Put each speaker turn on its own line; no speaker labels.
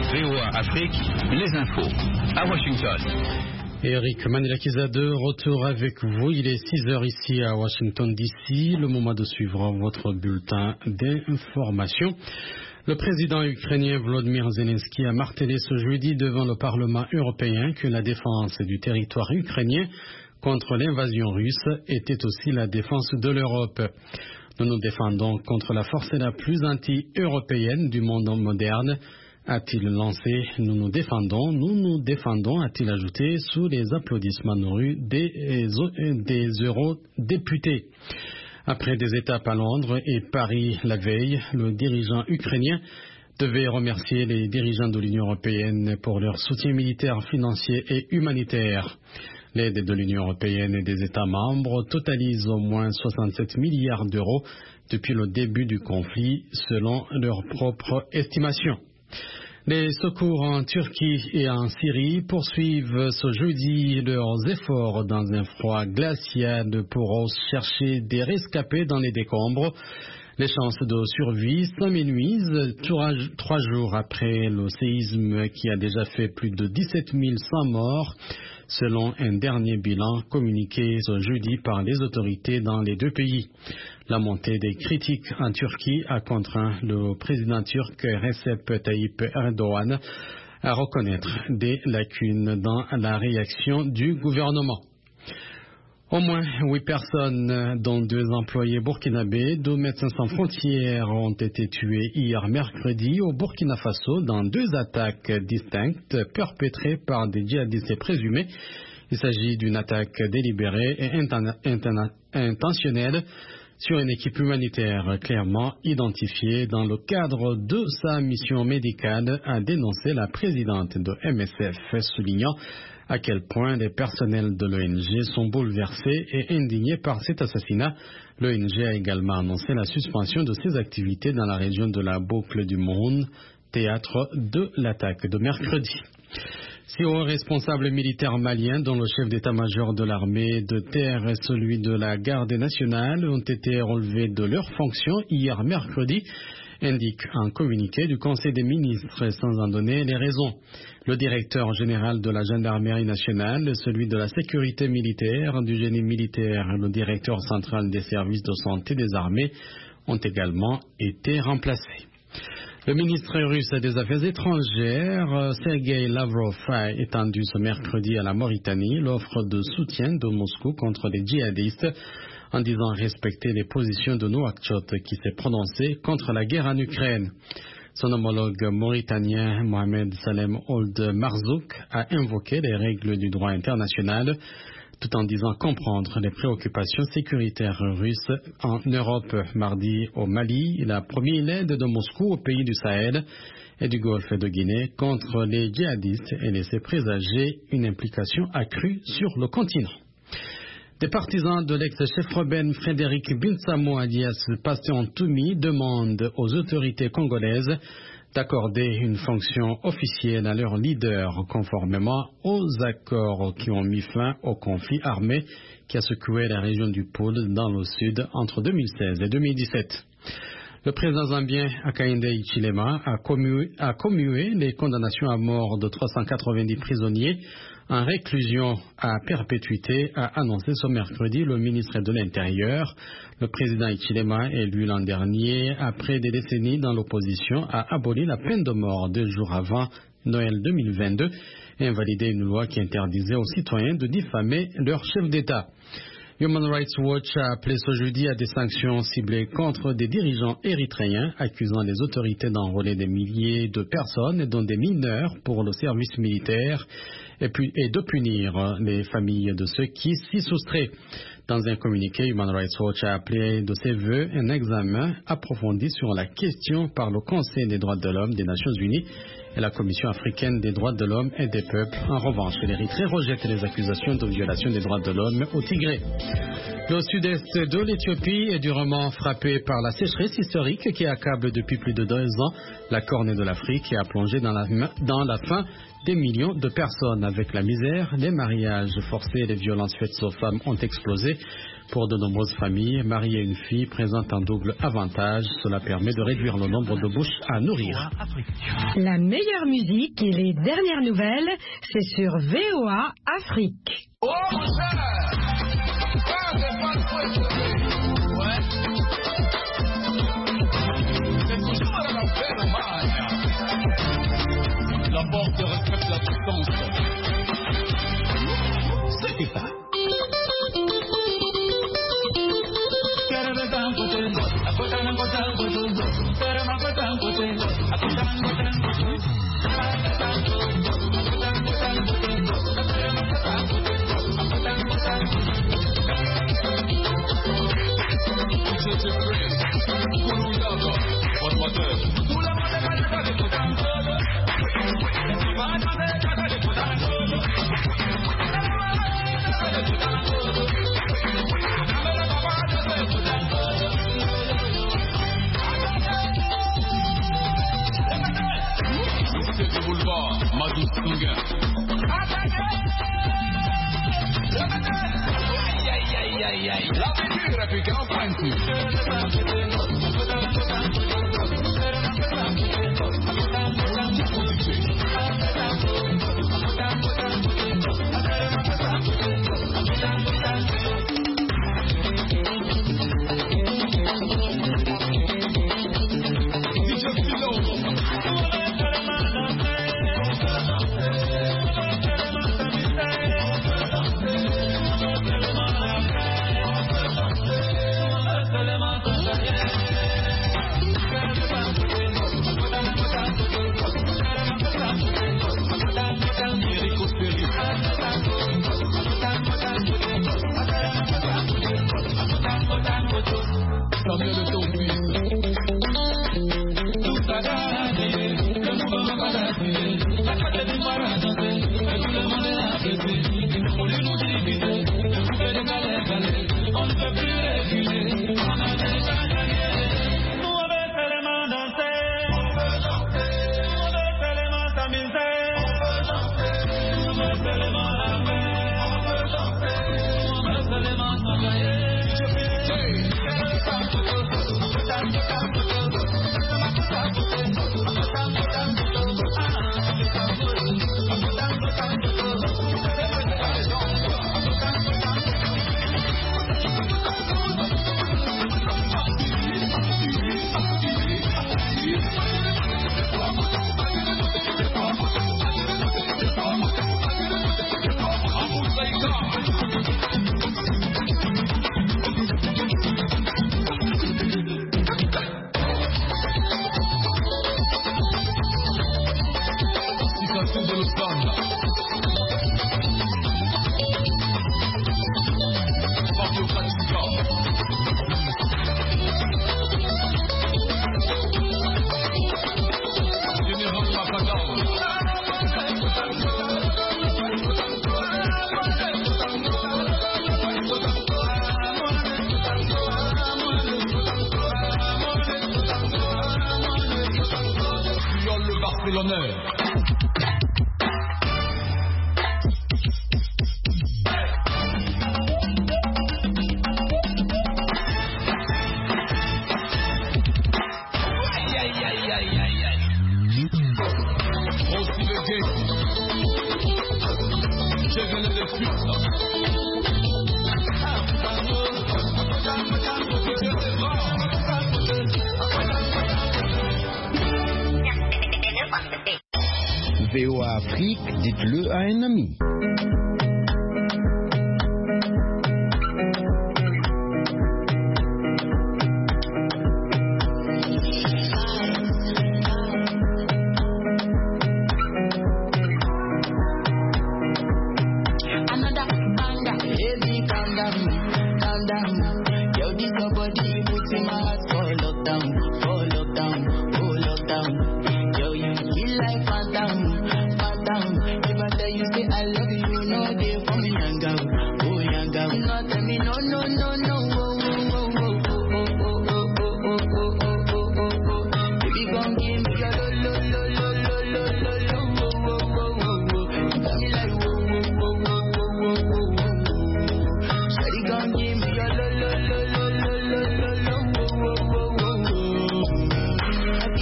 VOA Afrique, les infos à Washington.
Eric Manilakiza de retour avec vous. Il est 6h ici à Washington DC. Le moment de suivre votre bulletin d'information. Le président ukrainien Volodymyr Zelensky a martelé ce jeudi devant le Parlement européen que la défense du territoire ukrainien contre l'invasion russe était aussi la défense de l'Europe. Nous nous défendons contre la force la plus anti-européenne du monde moderne, a-t-il lancé. Nous nous défendons, a-t-il ajouté, sous les applaudissements nourris des eurodéputés. Après des étapes à Londres et Paris la veille, le dirigeant ukrainien devait remercier les dirigeants de l'Union européenne pour leur soutien militaire, financier et humanitaire. L'aide de l'Union européenne et des États membres totalise au moins 67 milliards d'euros depuis le début du conflit, selon leur propre estimation. Les secours en Turquie et en Syrie poursuivent ce jeudi leurs efforts dans un froid glacial pour chercher des rescapés dans les décombres. Les chances de survie s'amenuisent 3 jours après le séisme qui a déjà fait plus de 17 100 morts, selon un dernier bilan communiqué ce jeudi par les autorités dans les deux pays. La montée des critiques en Turquie a contraint le président turc Recep Tayyip Erdogan à reconnaître des lacunes dans la réaction du gouvernement. Au moins 8 personnes, dont 2 employés burkinabés de Médecins sans frontières, ont été tuées hier mercredi au Burkina Faso dans 2 attaques distinctes perpétrées par des djihadistes présumés. Il s'agit d'une attaque délibérée et intentionnelle sur une équipe humanitaire clairement identifiée dans le cadre de sa mission médicale, a dénoncé la présidente de MSF, soulignant à quel point les personnels de l'ONG sont bouleversés et indignés par cet assassinat. L'ONG a également annoncé la suspension de ses activités dans la région de la Boucle du Monde, théâtre de l'attaque de mercredi. 6 hauts responsables militaires maliens, dont le chef d'état-major de l'armée de terre et celui de la garde nationale, ont été relevés de leurs fonctions hier mercredi, indique un communiqué du Conseil des ministres sans en donner les raisons. Le directeur général de la gendarmerie nationale, celui de la sécurité militaire, du génie militaire et le directeur central des services de santé des armées ont également été remplacés. Le ministre russe des Affaires étrangères, Sergei Lavrov, a étendu ce mercredi à la Mauritanie l'offre de soutien de Moscou contre les djihadistes, en disant respecter les positions de Nouakchott qui s'est prononcé contre la guerre en Ukraine. Son homologue mauritanien Mohamed Salem Ould Marzouk a invoqué les règles du droit international, tout en disant comprendre les préoccupations sécuritaires russes en Europe. Mardi, au Mali, il a promis l'aide de Moscou aux pays du Sahel et du Golfe de Guinée contre les djihadistes et laissé présager une implication accrue sur le continent. Des partisans de l'ex-chef rebelle Frédéric Binsamo alias Passion Toumi demandent aux autorités congolaises d'accorder une fonction officielle à leur leader, conformément aux accords qui ont mis fin au conflit armé qui a secoué la région du Pôle dans le sud entre 2016 et 2017. Le président zambien Hakainde Hichilema a commué les condamnations à mort de 390 prisonniers en réclusion à perpétuité, a annoncé ce mercredi le ministre de l'Intérieur. Le président Hichilema, élu l'an dernier, après des décennies dans l'opposition, a aboli la peine de mort 2 jours avant Noël 2022 et invalidé une loi qui interdisait aux citoyens de diffamer leur chef d'État. Human Rights Watch a appelé ce jeudi à des sanctions ciblées contre des dirigeants érythréens, accusant les autorités d'enrôler des milliers de personnes, dont des mineurs, pour le service militaire et de punir les familles de ceux qui s'y soustraient. Dans un communiqué, Human Rights Watch a appelé de ses vœux un examen approfondi sur la question par le Conseil des droits de l'homme des Nations Unies et la Commission africaine des droits de l'homme et des peuples. En revanche, l'Érythrée rejette les accusations de violation des droits de l'homme au Tigré. Le sud-est de l'Éthiopie est durement frappé par la sécheresse historique qui accable depuis plus de 2 ans la corne de l'Afrique et a plongé dans la faim des millions de personnes. Avec la misère, les mariages forcés et les violences faites aux femmes ont explosé. Pour de nombreuses familles, marier une fille présente un double avantage. Cela permet de réduire le nombre de bouches à nourrir.
La meilleure musique et les dernières nouvelles, c'est sur VOA Afrique.
Oh, mon cher! La porte respecte la distance. C'est ça.
VOA Afrique, dites-le à un ami.